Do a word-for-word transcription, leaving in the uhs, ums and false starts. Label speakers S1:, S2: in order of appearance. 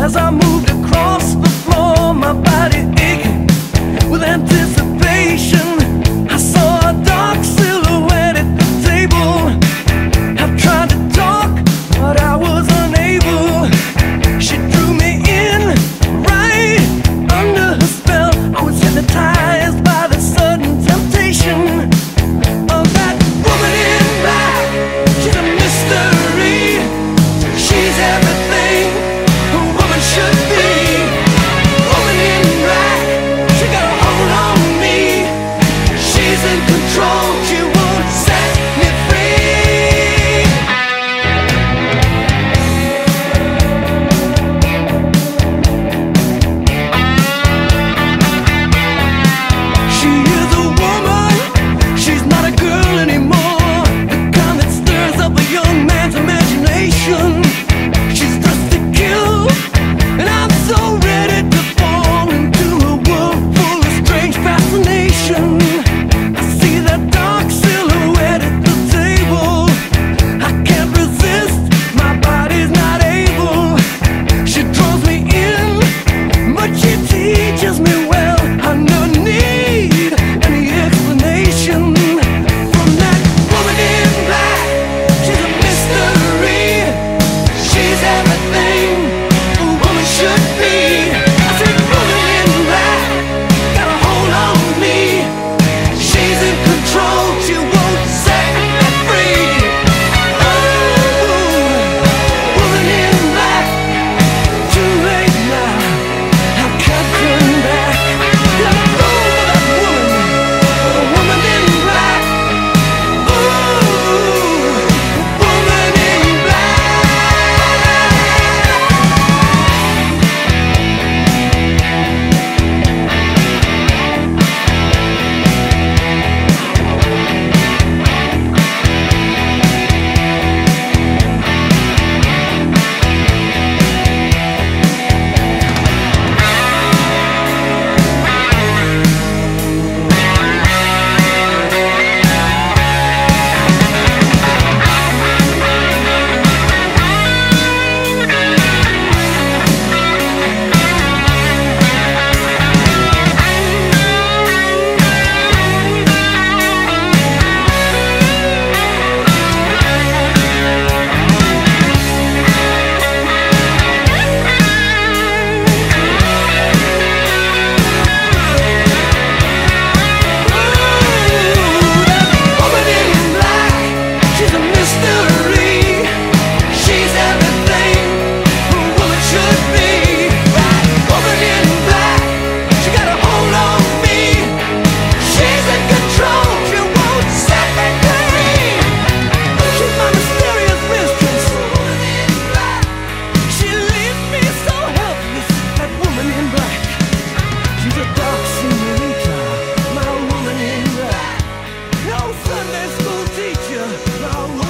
S1: As I moved across the floor, my body aching with anticipation, I saw a dark silhouette at the table. I tried to talk, but I was unable. She drew me in right under her spell. I was hypnotized by the sudden temptation of that woman in black. She's a mystery. She's everything a woman should be. Woman in black, she got a hold on me. She's in control, she won't set me free. She is a woman, she's not a girl anymore, the kind that stirs up a young man's imagination. She's dressed to kill, and I'm so ready to fall into a world full of strange fascination. I see that dark silhouette at the table. I can't resist, my body's not able. She draws me in, but she teaches me well. I don't need any explanation from that woman in black. She's a mystery. She's everything a woman should be. I said woman in black, got a hold on me. She's in control, she won't set me free. Oh, woman in black, too late now, I can't turn back. Let go of that woman, the woman in black. Ooh, woman in black. Sunday school teacher, my woman.